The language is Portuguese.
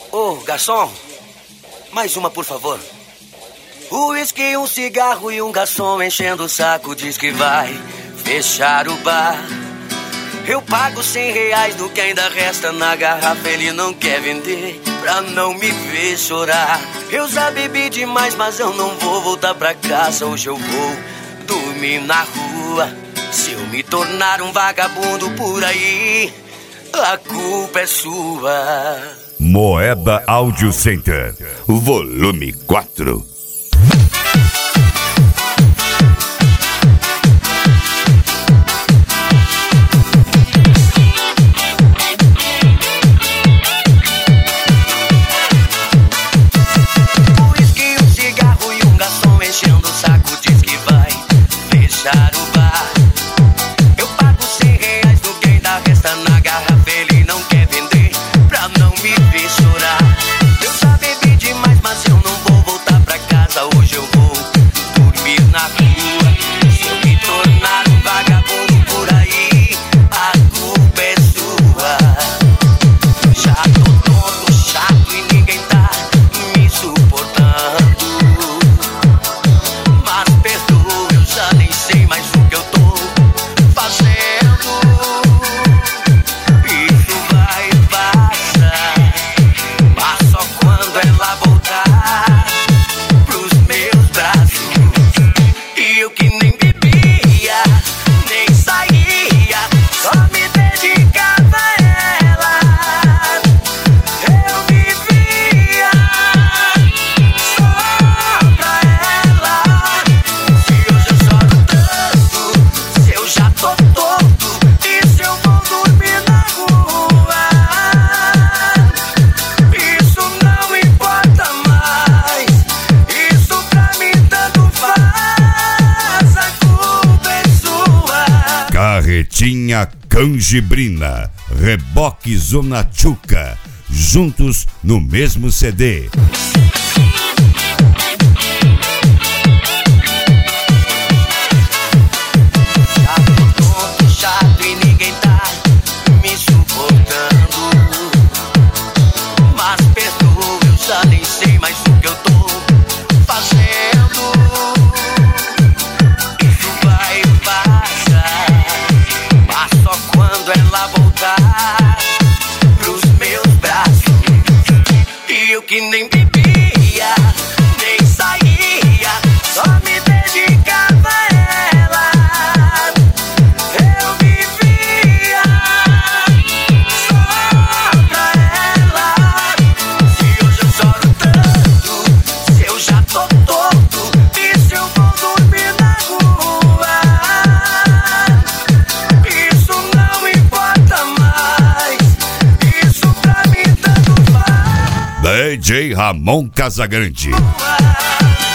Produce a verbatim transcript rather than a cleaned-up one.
Ô, garçom, mais uma, por favor. O uísque, um cigarro e um garçom enchendo o saco diz que vai fechar o bar. Eu pago cem reais no que ainda resta na garrafa, ele não quer vender pra não me ver chorar. Eu já bebi demais, mas eu não vou voltar pra casa. Hoje eu vou dormir na rua. Se eu me tornar um vagabundo por aí, a culpa é sua. Moeda Audio Center, volume quatro. Carretinha Canjibrina, Reboque Zona Tchuca, juntos no mesmo C D. Chato e ninguém tá me suportando, mas perdoa, eu já nem sei mais o que eu tô fazendo. Isso vai passar, mas só quando ela voltar pros meus braços. E eu que nem bebia, nem saía, só me dedicava a ela. Eu vivia só pra ela. Se hoje eu choro tanto, se eu já tô torto, e se eu vou dormir na rua, isso não importa mais, isso pra mim tanto faz. D J Ramon Casagrande. Rua.